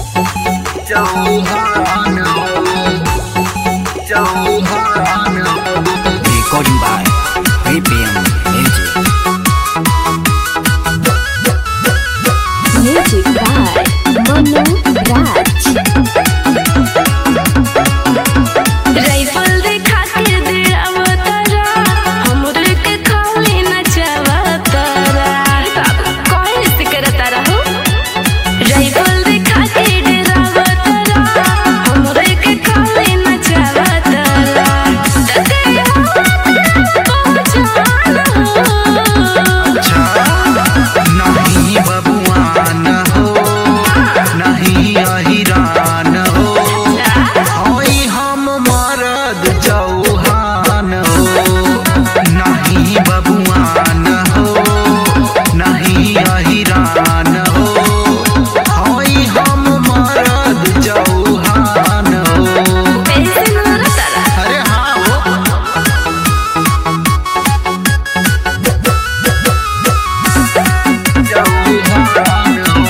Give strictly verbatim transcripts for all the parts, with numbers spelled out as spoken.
Chauhan Chauhan Recording by Premium Music. Music by Manu Raj. Rifle दिखा के दिलावा तारा हमरे के खाली नचावा तारा कौन से करता तारा हो राइफल दिखा के दिलावा तारा हमरे के खाली नचावा तारा तके नहीं बबुआन हो नहीं अहिरान हो होई हम मरद चौहान हो नहीं बबुआन हो नहीं अहिरान हो होई हम मरद चौहान हो ऐसे नोरा तारा अरे हाँ हो चौहान हो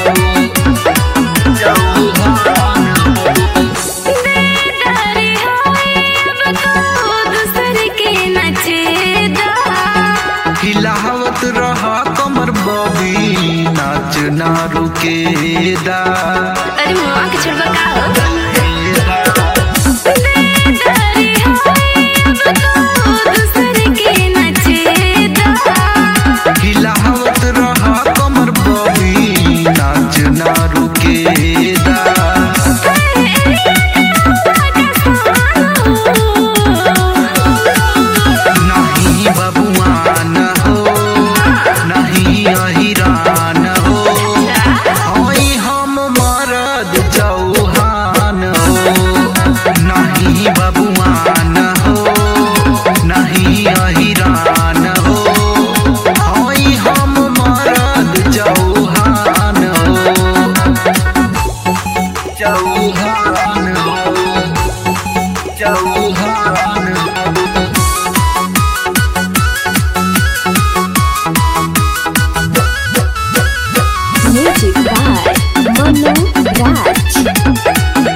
चौहान हो डरी होए अब तो दूसरे के नचेदा हिलावत रहा कमर बबी नाच ना रुकेदा अरे मुआ के छोड़बा का हो डरी होए अब तो दूसरे के नचेदा हिलावत रहा कमर बबी नाच ना रुकेदा नहीं बबुआन हो नहीं अहिरान हो होई हम मरद चौहान हो नहीं बबुआन हो नहीं अहिरान हो होई हम मरद चौहान हो चौहान हो चौहान हो Music by Manu Raj.